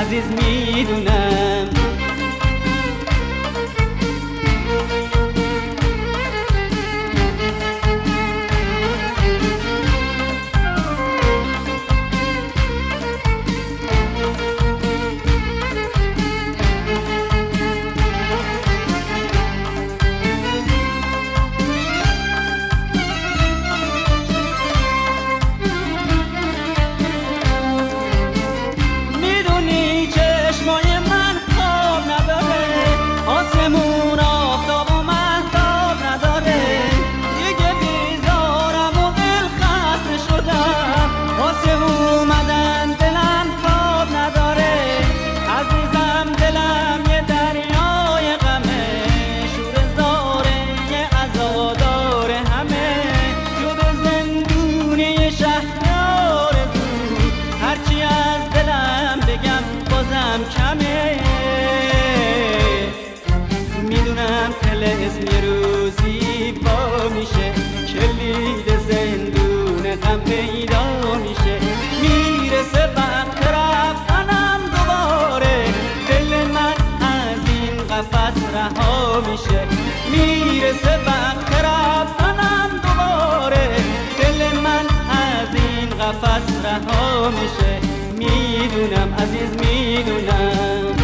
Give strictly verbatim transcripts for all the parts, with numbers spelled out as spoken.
عزیز میدونم. کمه میدونم طلسم یه روزی با میشه، کلید زندون غم پیدا میشه. میرسه وقت رفتنم دوباره، دل من از این قفس رها میشه. میرسه وقت رفتنم دوباره، دل من از این قفس رها میشه. میدونم عزیز میدونم.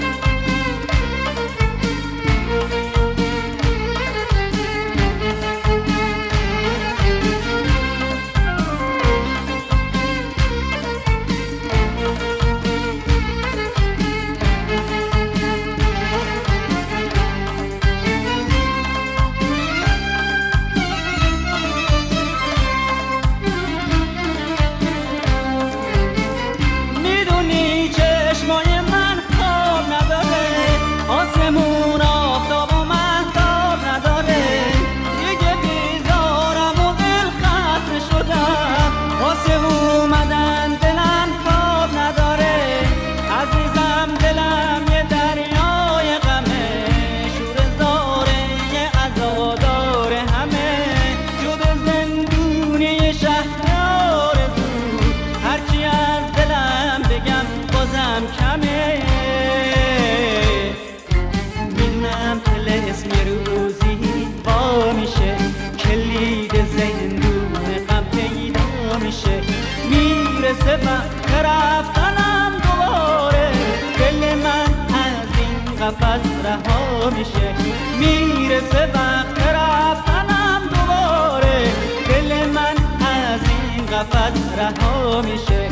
کمه میدونم طلسم یه روزی با میشه، کلید زندون غم پیدا میشه. میرسه وقت رفتنم دوباره، دل من از این قفس رها میشه. میرسه وقت رفتنم دوباره، دل من از این قفس رها میشه.